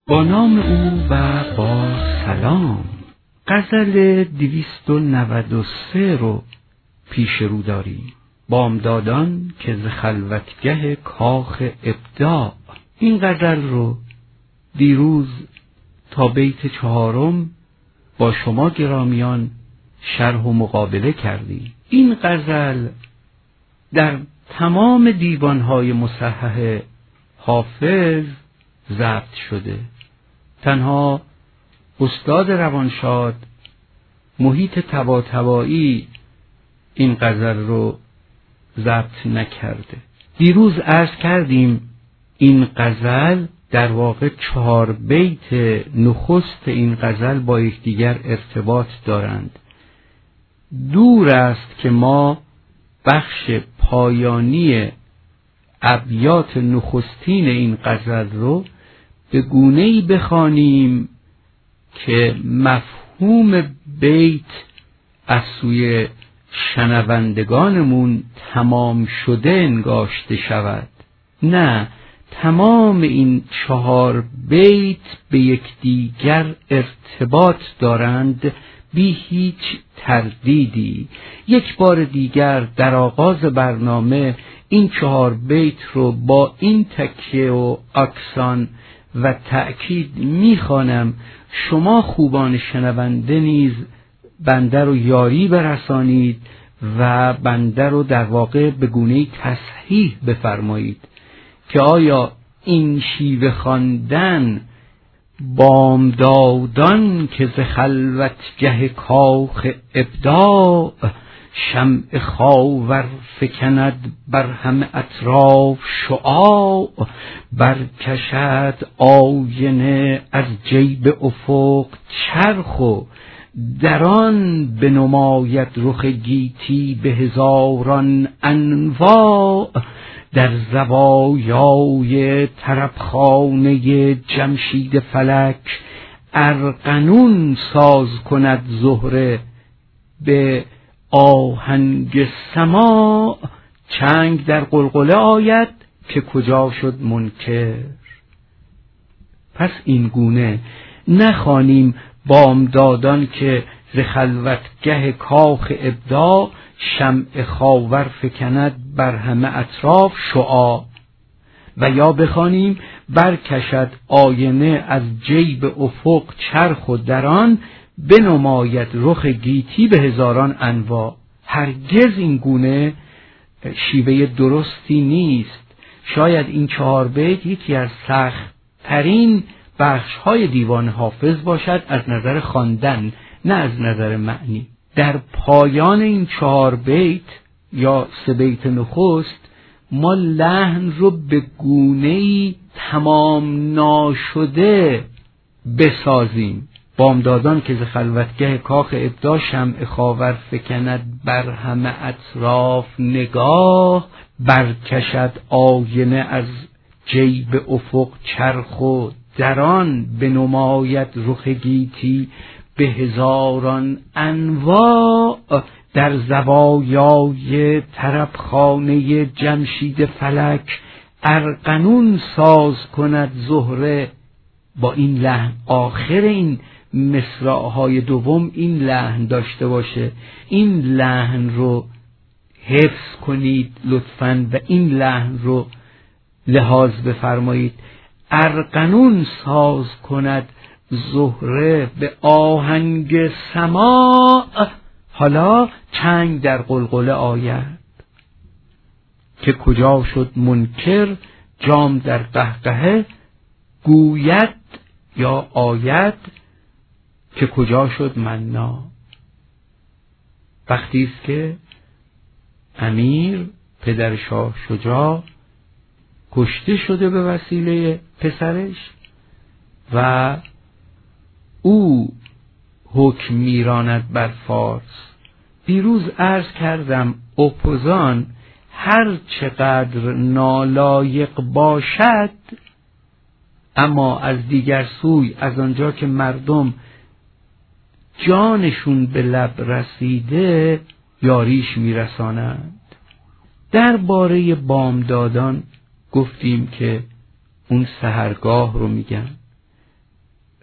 با نام او و با سلام. غزل 293 رو پیش رو داریم. بامدادان که ز خلوتگه کاخ ابداع. این غزل رو دیروز تا بیت 4 با شما گرامیان شرح و مقابله کردیم. این غزل در تمام دیوانهای مصحح حافظ ضبط شده. تنها استاد روانشاد محیط طباطبایی این غزل رو ضبط نکرده. دیروز عرض کردیم این غزل در واقع 4 بیت نخست این غزل با یکدیگر ارتباط دارند. دور است که ما بخش پایانی ابیات نخستین این غزل رو به گونه‌ای بخوانیم که مفهوم بیت از سوی شنوندگانمون تمام شده انگاشته شود. نه، تمام این 4 بیت به یکدیگر ارتباط دارند بی هیچ تردیدی. یک بار دیگر در آغاز برنامه این 4 بیت رو با این تکیه و اکسان و تأکید میخوانم. شما خوبان شنونده نیز بنده رو یاری برسانید و بنده رو در واقع به گونه‌ای تصحیح بفرمایید که آیا این شیوه خواندن بامدادان که ز خلوتگه کاخ ابداع شمع خاور فکند بر همه اطراف شعاع برکشد آینه از جیب افق چرخ و در آن بنماید رخ گیتی به هزاران انواع در زوایای طربخانه جمشید فلک ارغنون ساز کند زهره به آهنگ سماع چنگ در قلقله آید که کجا شد منکر. پس این گونه نخوانیم بامدادان که ز خلوتگه کاخ ابداع شمع خاور فکند بر همه اطراف شعاع، و یا بخوانیم برکشد آینه از جیب افق چرخ و دران بنماید رخ گیتی به هزاران انواع. هرگز این گونه شیوه درستی نیست. شاید این 4 بیت یکی از سخت ترین بخش های دیوان حافظ باشد از نظر خواندن، نه از نظر معنی. در پایان این 4 بیت یا 3 بیت نخست ما لحن رو به گونه‌ای تمام ناشده بسازیم. بامدادان که ز خلوتگه کاخ ابداع شمع خاور فکند بر همه اطراف نگاه برکشد آینه از جیب افق چرخ و دران بنماید رخ گیتی به هزاران انواع در زوایای طربخانه جمشید فلک ارغنون ساز کند زهره. با این لحن آخر این مصرع‌های دوم این لحن داشته باشه. این لحن رو حفظ کنید لطفاً و این لحن رو لحاظ بفرمایید. ارغنون ساز کند زهره به آهنگ سماع حالا چنگ در قلقله آید که کجا شد منکر جام در قهقهه گوید یا آید که کجا شد منا. وقتی است که امیر پدر شاه شجاع کشته شده به وسیله پسرش و او حکم میراند بر فارس. دیروز عرض کردم اپوزان هر چقدر نالایق باشد، اما از دیگر سوی از آنجا که مردم جانشون به لب رسیده یاریش میرسانند. درباره بامدادان گفتیم که اون سحرگاه رو میگن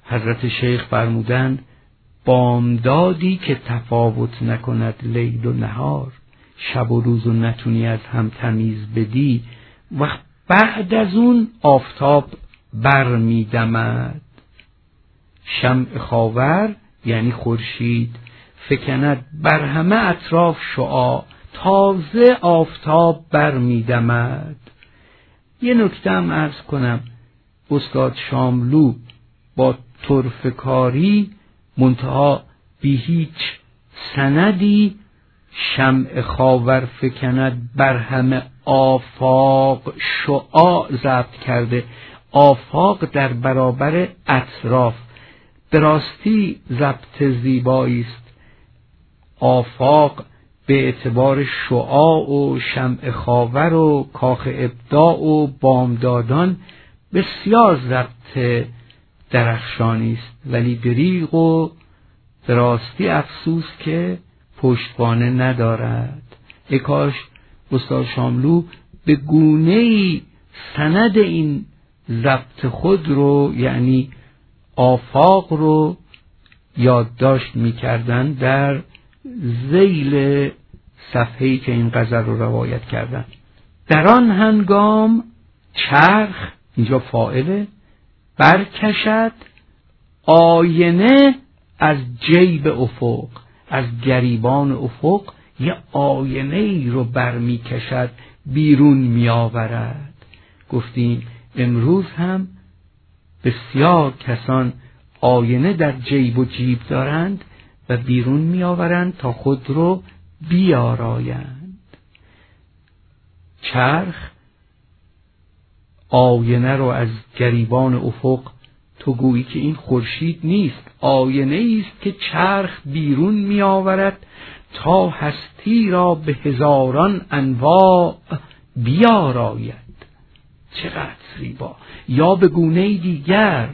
حضرت شیخ فرمودند بامدادی که تفاوت نکند لیل و نهار، شب و روز و نتونی از هم تمیز بدی، و بعد از اون آفتاب بر می دمد. شمع خاور یعنی خورشید فکند بر همه اطراف شعاع، تازه آفتاب بر می دمد. یه نکته هم عرض کنم، استاد شاملو با طرفکاری منتها بی هیچ سندی شمع خاور فکند بر همه آفاق شعاع ضبط کرده. آفاق در برابر اطراف، به راستی ضبط زیبایی است. آفاق به اعتبار شعاع و شمع خاور و کاخ ابداع و بامدادان بسیار ضبط درخشانی است، ولی دریغ و به راستی افسوس که پشتوانه ندارد. ای کاش استاد شاملو به گونه‌ای سند این ضبط خود رو، یعنی آفاق رو یادداشت می‌کردن در ذیل صفحه‌ای که این غزل رو روایت کردن. در آن هنگام چرخ، اینجا فاعله، برکشد آینه از جیب افق، از گریبان افق یه آینه ای رو برمی کشد، بیرون می آورد. گفتیم امروز هم بسیار کسان آینه در جیب و جیب دارند و بیرون می آورند تا خود رو بیارایند. چرخ آینه رو از گریبان افق، تو گویی که این خورشید نیست، آینه است که چرخ بیرون می آورد تا هستی را به هزاران انواع بیاراید. چقدر زیبا! یا به گونه دیگر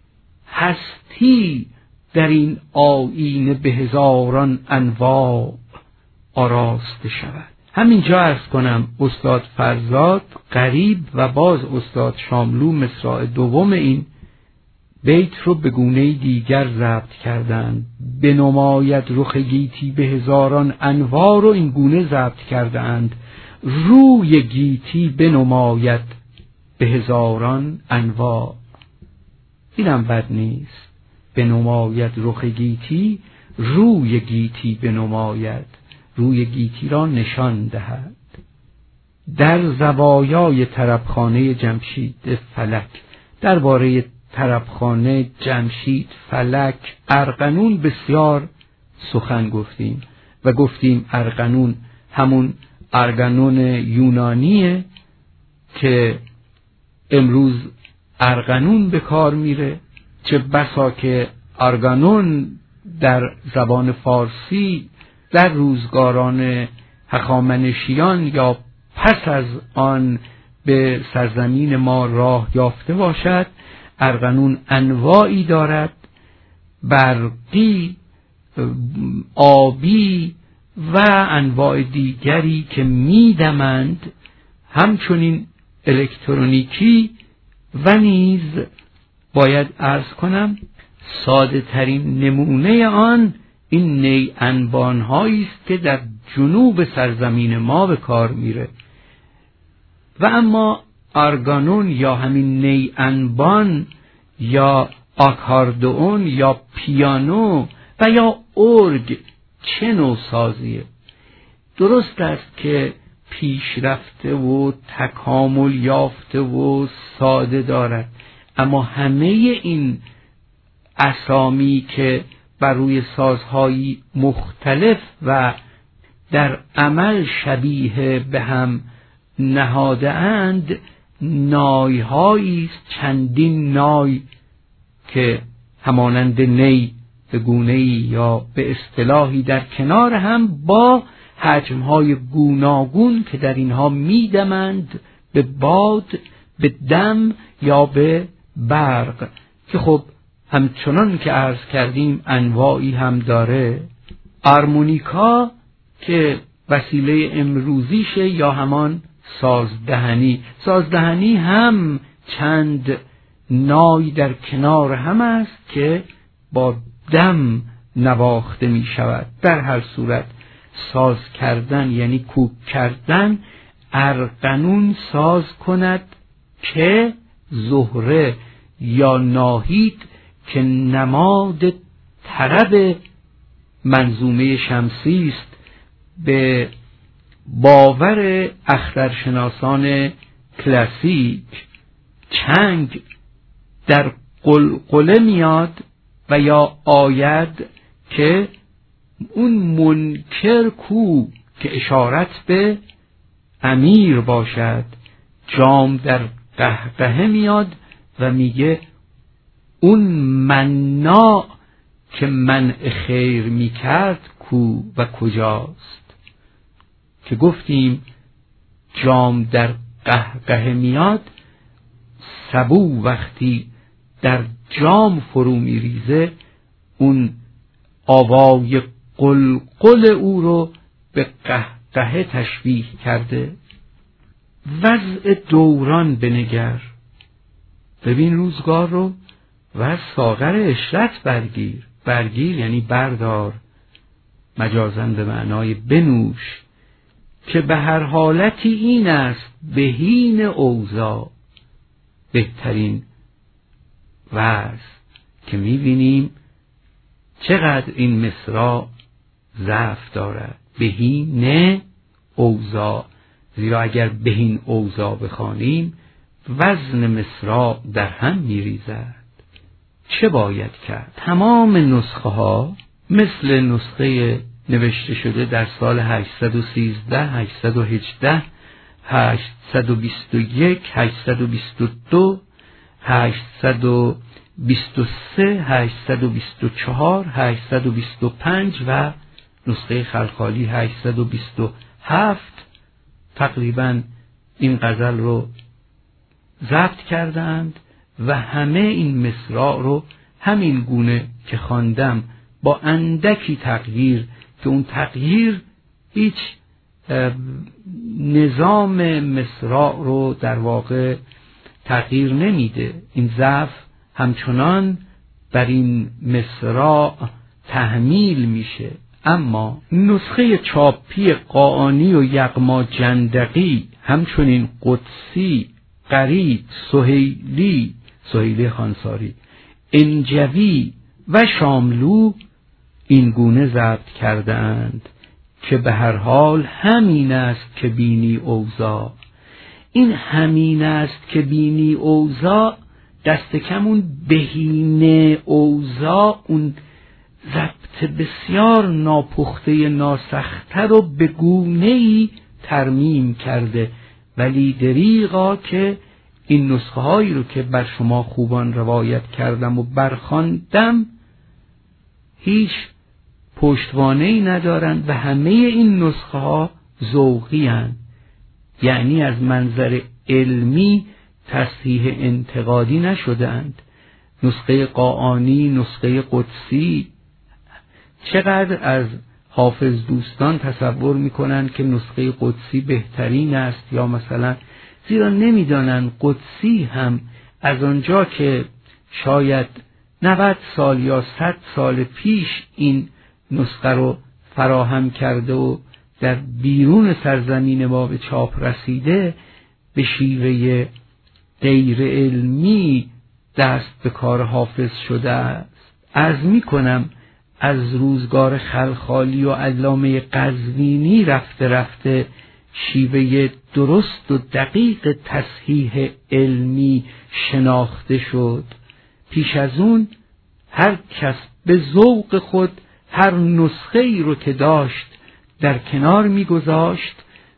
هستی در این آینه به هزاران انواع آراسته شود. همینجا عرض کنم استاد فرزاد غریب و باز استاد شاملو مصرع دوم این بیت رو به گونه دیگر ضبط کردند. بنماید رخ گیتی به هزاران انواع رو این گونه ضبط کردند. روی گیتی بنماید به هزاران انواع. اینم بد نیست. بنماید رخ گیتی، روی گیتی بنماید، روی گیتی را نشان دهد. در زوایای طربخانه جمشید فلک، درباره طربخانه جمشید فلک ارغنون بسیار سخن گفتیم و گفتیم ارغنون همون ارغنون یونانیه که امروز ارغنون به کار میره. چه بسا که ارغنون در زبان فارسی در روزگاران هخامنشیان یا پس از آن به سرزمین ما راه یافته باشد. ارغنون انواعی دارد، برقی، آبی و انواع دیگری که میدمند، همچنین الکترونیکی و نیز باید عرض کنم ساده ترین نمونه آن این نی انبان هایی است که در جنوب سرزمین ما به کار میره. و اما ارگانون یا همین نی انبان یا آکاردئون یا پیانو و یا ارگ چه نوع سازیه؟ درست است که پیشرفته و تکامل یافته و ساده دارد، اما همه این اسامی که بر روی سازهایی مختلف و در عمل شبیه به هم نهاده اند نایهایی است، چندین نای که همانند نی به گونه‌ای یا به اصطلاحی در کنار هم با حجم‌های گوناگون که در اینها میدمند به باد، به دم یا به برق، که خب همچنان که عرض کردیم انواعی هم داره. آرمونیکا که وسیله امروزیشه یا همان سازدهنی هم چند نای در کنار هم است که با دم نواخته می شود. در هر صورت ساز کردن یعنی کوک کردن، ارغنون ساز کند که زهره یا ناهید که نماد طرب منظومه شمسی است، به باور اخترشناسان کلاسیک چنگ در قلقله میاد و یا آید که اون منکر کو که اشارت به امیر باشد، جام در قهقهه میاد و میگه اون مناع که منع خیر میکرد کو و کجاست. که گفتیم جام در قهقهه میاد، سبو وقتی در جام فرو میریزه اون آوای قلقل او رو به قهقهه تشبیه کرده. وضع دوران بنگر، ببین روزگار رو و از ساغر عشرت برگیر یعنی بردار، مجازاً به معنای بنوش، که به هر حالتی این است بهین اوضاع. بهترین وضع که می‌بینیم چقدر این مصرع ضعف دارد، بهین اوضاع، زیرا اگر بهین اوضاع بخوانیم وزن مصرع در هم می‌ریزد. چه باید کرد؟ تمام نسخه ها مثل نسخه نوشته شده در سال 813 818 821 822 823 824 825 و نسخه خلخالی 827 تقریبا این غزل رو ضبط کردند و همه این مصرع رو همین گونه که خواندم با اندکی تغییر که اون تغییر هیچ نظام مصرع رو در واقع تغییر نمیده، این ضعف همچنان بر این مصرع تحمیل میشه. اما نسخه چاپی قاآنی و یغما جندقی، همچنین قدسی، غریب، سهیلی خانساری، انجوی و شاملو این گونه ضبط کردند که به هر حال همین است که بینی اوضاع. این همین است که بینی اوضاع، دست کم اون بهینه اوضاع، اون ضبط بسیار ناپخته ناسخته رو به گونه‌ای ترمیم کرده، ولی دریغا که این نسخه هایی رو که بر شما خوبان روایت کردم و برخواندم هیچ پشتوانه‌ای ندارند و همه این نسخه ها ذوقی هستند، یعنی از منظر علمی تصحیح انتقادی نشدند. نسخه قاآنی، نسخه قدسی، چقدر از حافظ دوستان تصور میکنند که نسخه قدسی بهترین است، یا مثلا زیرا نمیدانند قدسی هم از آنجا که شاید 90 سال یا 100 سال پیش این نسخه رو فراهم کرده و در بیرون سرزمین ما به چاپ رسیده، به شیوه غیر علمی دست به کار حافظ شده است. عرض می کنم از روزگار خلخالی و علامه قزوینی رفته رفته شیوه درست و دقیق تصحیح علمی شناخته شد. پیش از اون هر کس به ذوق خود هر نسخه ای رو که داشت در کنار میگذاشت،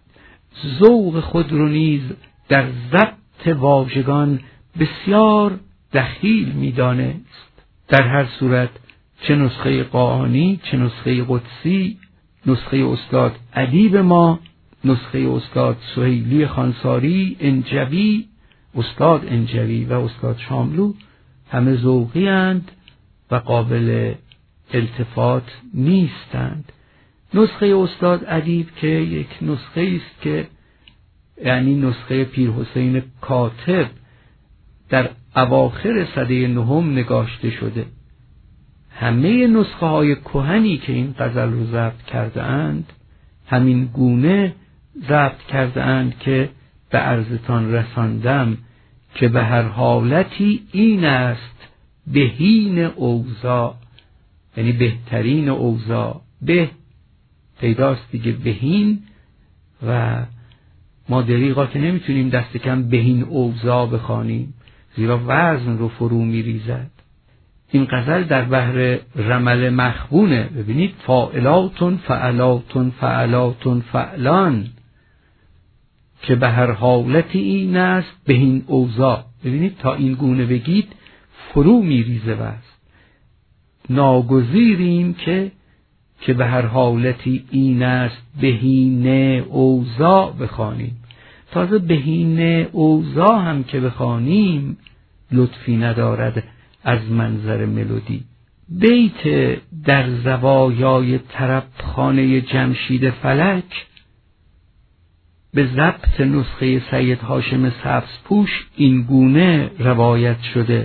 ذوق خود رو نیز در ضبط واژگان بسیار دخیل میدانست. در هر صورت چه نسخه قاآنی، چه نسخه قدسی، نسخه استاد ادیب ما، نسخه استاد سهیلی خانساری، انجوی، استاد انجوی و استاد شاملو همه ذوقی اند و قابل التفات نیستند. نسخه استاد ادیب که یک نسخه است که یعنی نسخه پیر حسین کاتب در اواخر سده 9 نگاشته شده. همه نسخه های کهنی که این غزل رو ضبط کرده اند همین گونه ضبط کرده اند که به عرضتان رساندم که به هر حالتی این است بهین اوضاع، یعنی بهترین اوضاع. به پیداست دیگه، بهین، و ما دریغا که نمیتونیم دست کم بهین اوضاع بخوانیم زیرا وزن رو فرو میریزد. این غزل در بحر رمل مخبونه. ببینید فاعلاتون فعلاتون فعلاتون فعلان که به هر حالتی این است بهین اوضاع. ببینید تا این گونه بگید فرو میریزه وزن. ناگزیریم که به هر حالتی این است بهین اوضاع بخوانیم. تازه بهین اوضاع هم که بخوانیم لطفی ندارد از منظر ملودی. بیت در زوایای طربخانه جمشید فلک به ضبط نسخه سید هاشم سبزپوش این گونه روایت شده: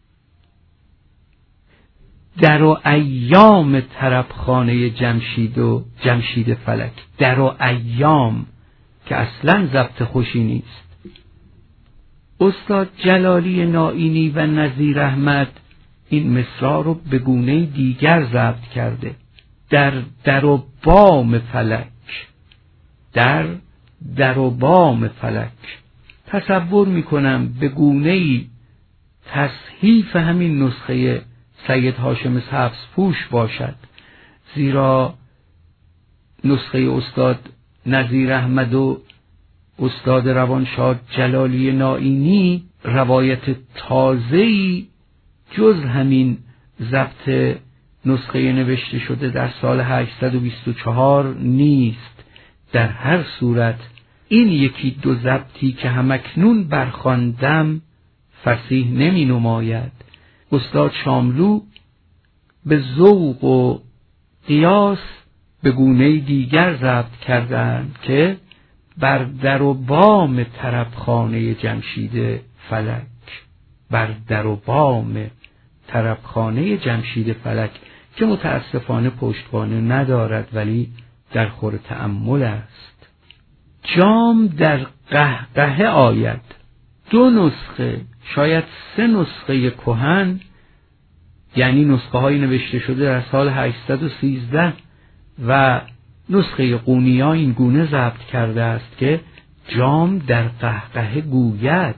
در و ایام طربخانه جمشید فلک. در و ایام که اصلا ضبط خوشی نیست. استاد جلالی نائینی و نظیر احمد این مصرع رو به گونه دیگر ضبط کرده: در و بام فلک. در و بام فلک. تصور میکنم به گونه تصحیف همین نسخه سید هاشم سبزپوش باشد، زیرا نسخه استاد نظیر احمد و استاد روانشاد جلالی نائینی روایت تازه‌ای جز همین ضبط نسخه نوشته شده در سال 824 نیست. در هر صورت این یکی دو ضبطی که همکنون برخواندم فصیح نمی نماید. استاد شاملو به ذوق و قیاس به گونه دیگر ضبط کردند که بر در و بام طربخانه جمشید فلک. بر در و بام طربخانه جمشید فلک که متاسفانه پشتوانه ندارد ولی در خور تأمل است. جام در قهقهه آید. 2 نسخه شاید 3 نسخه کهن، یعنی نسخه های نوشته شده در سال 813 و نسخه قونیا این گونه ضبط کرده است که جام در قهقهه گوید.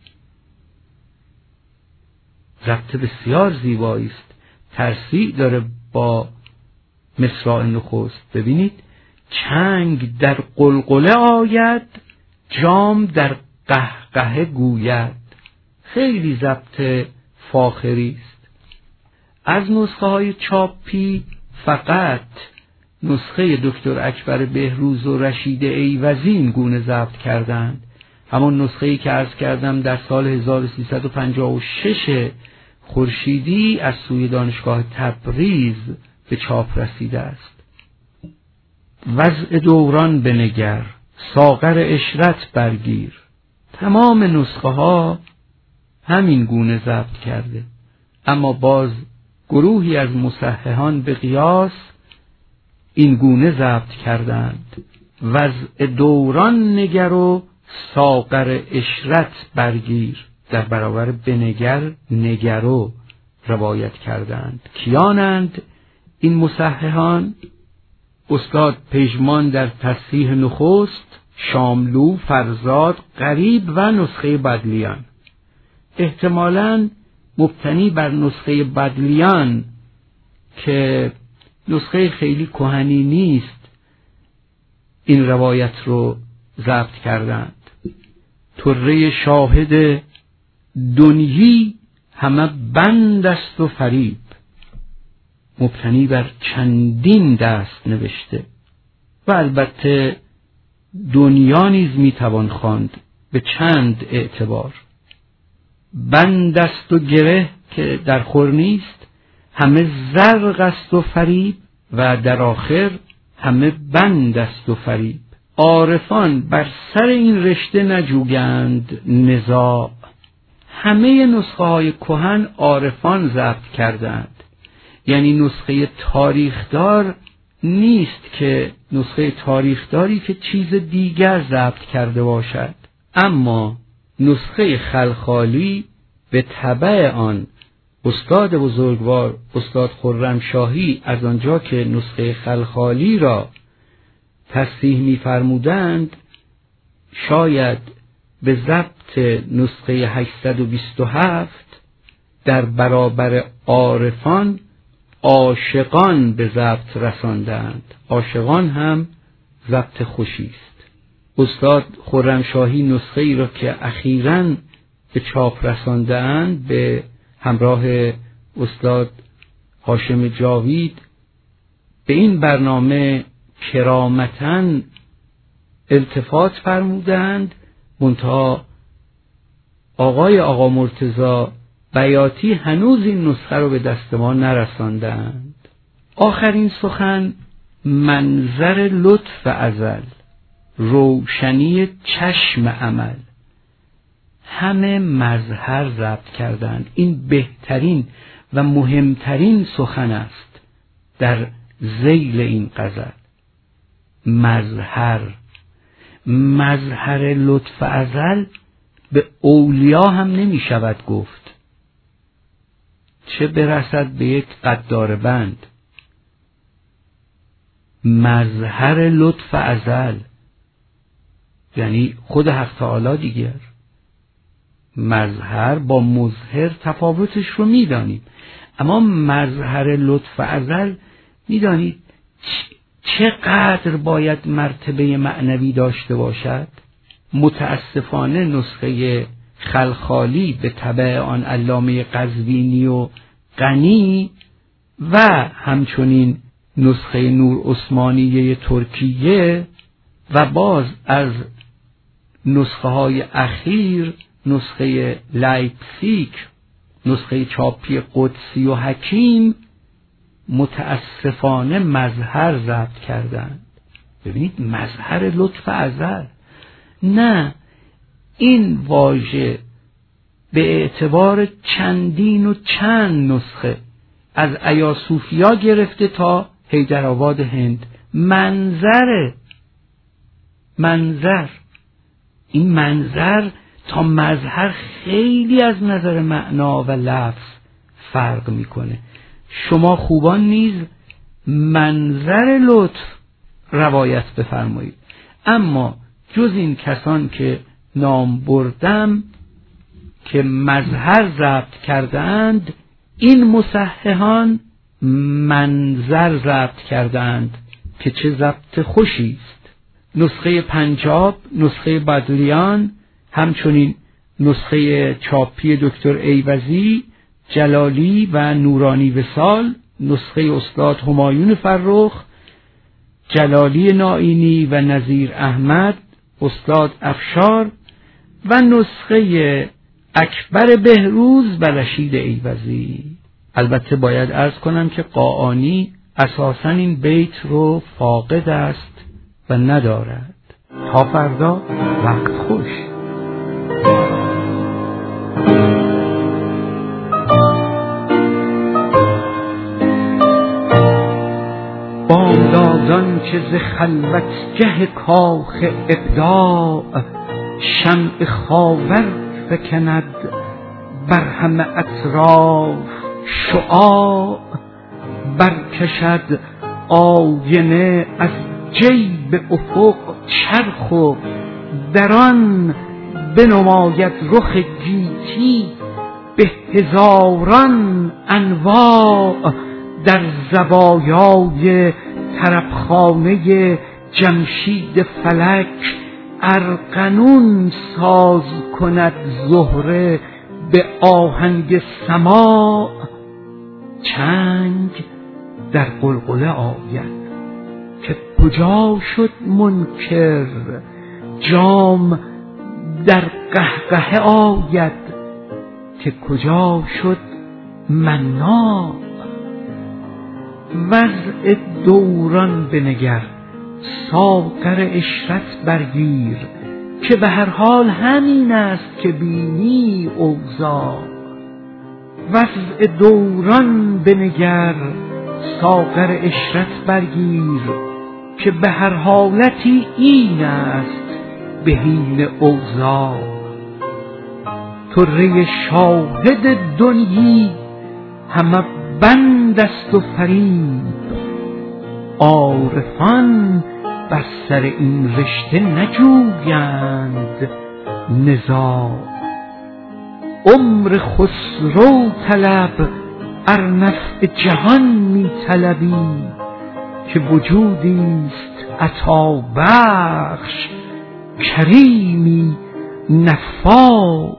ضبط بسیار زیبایی است، ترصیع داره با مصرع نخست. ببینید: چنگ در قلقله آید، جام در قهقهه گوید. خیلی ضبط فاخری است. از نسخه های چاپی فقط نسخه دکتر اکبر بهروز و رشید ایوزی این گونه ضبط کردند. همون نسخه‌ای که عرض کردم در سال 1356 خورشیدی از سوی دانشگاه تبریز به چاپ رسیده است. وضع دوران بنگر، ساغر عشرت برگیر. تمام نسخه ها همین گونه ضبط کرده، اما باز گروهی از مصححان به قیاس این گونه ضبط کردند: وضع دوران نگر و ساغر عشرت برگیر. در برابر بنگر نگرو روایت کردند. کیانند این مصححان؟ استاد پژمان در تصحیح نخست، شاملو، فرزاد، غریب و نسخه بدلیان. احتمالاً مبتنی بر نسخه بدلیان که نسخه خیلی کهنی نیست این روایت رو ضبط کردند. طره شاهد دنیی همه بند است و فریب. مبتنی بر چندین دست نوشته و البته دنیا نیز میتوان خواند به چند اعتبار. بند است و گره که در خور نیست، همه زرق است و فریب، و در آخر همه بند است و فریب. عارفان بر سر این رشته نجویند نزاع، همه نسخه های کهن عارفان ضبط کردند، یعنی نسخه تاریخدار نیست که نسخه تاریخداری که چیز دیگر ضبط کرده باشد. اما نسخه خلخالی به تبع آن استاد بزرگوار استاد خرمشاهی از آنجا که نسخه خلخالی را تصحیح می‌فرمودند، شاید به ضبط نسخه 827 در برابر عارفان عاشقان به ضبط رساندند. عاشقان هم ضبط خوشی است. استاد خرمشاهی نسخه ای را که اخیراً به چاپ رساندند به همراه استاد هاشم جاوید به این برنامه کرامتاً التفات فرمودند، منتها آقا مرتضی بیاتی هنوز این نسخه رو به دست ما نرساندند. آخرین سخن منظر لطف ازل، روشنی چشم عمل. همه مظهر ضبط کردند. این بهترین و مهمترین سخن است در ذیل این غزل. مظهر لطف ازل به اولیا هم نمی شود گفت، چه برسد به یک قدار بند. مظهر لطف ازل یعنی خود حق تعالی دیگر. مظهر با مظهر تفاوتش رو میدانیم، اما مظهر لطف ازل میدانید چقدر باید مرتبه معنوی داشته باشد. متاسفانه نسخه خلخالی به تبع آن علامه قزوینی و غنی و همچنین نسخه نور عثمانیه ترکیه و باز از نسخه های اخیر نسخه لایپزیگ، نسخه چاپی قدسی و حکیم متاسفانه مظهر ضبط کردند. ببینید مظهر لطف ازل. نه، این واژه به اعتبار چندین و چند نسخه از ایاصوفیا گرفته تا حیدرآباد هند منظر این منظر تا مظهر خیلی از نظر معنا و لفظ فرق میکنه. شما خوبان نیز منظر لطف روایت بفرمایید، اما جز این کسان که نام بردم که مظهر ضبط کردند، این مصححان منظر ضبط کردند که چه ضبط خوشی است. نسخه پنجاب، نسخه بدلیان، همچنین نسخه چاپی دکتر ایوزی، جلالی و نورانی وصال، نسخه استاد همایون فرخ، جلالی نائینی و نظیر احمد، استاد افشار و نسخه اکبر بهروز و رشید ایوزی. البته باید عرض کنم که قاآنی اساساً این بیت رو فاقد است و ندارد. تا فردا وقت خوش. بامدادان که ز خلوتگه کاخ ابداع شمع خاور فکند بر همه اطراف شعاع، برکشد آینه از جیب افق چرخ و در آن بنماید رخ گیتی به هزاران انواع، در زوایای طربخانه جمشید فلک ارغنون ساز کند زهره به آهنگ سماع، چنگ در قلقله آید که کجا شد منکر، جام در قهقه آید که کجا شد مناع، وضع دوران بنگر ساغر عشرت برگیر که به هر حال همین است که بینی اوضاع. وضع دوران بنگر ساغر عشرت برگیر، که به هر حالتی این است بهین اوضاع. طره شاهد دنیی همه بند است و فریب، عارفان بر سر این رشته نجویند نزاع. عمر خسرو طلب ار نفع جهان می طلبی، که وجودیست عطا بخش کریمی نفاع.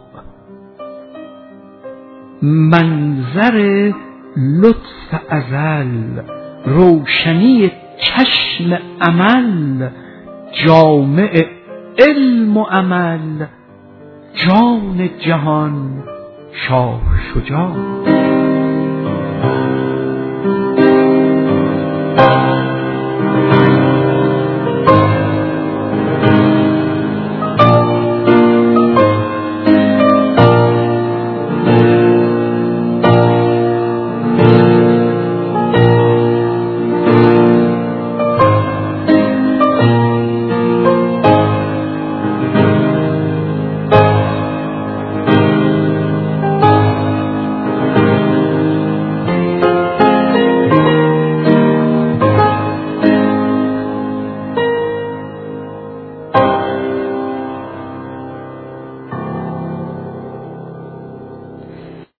منظر لطف ازل روشنی چشم امل، جامع علم و عمل جان جهان شاه شجاع.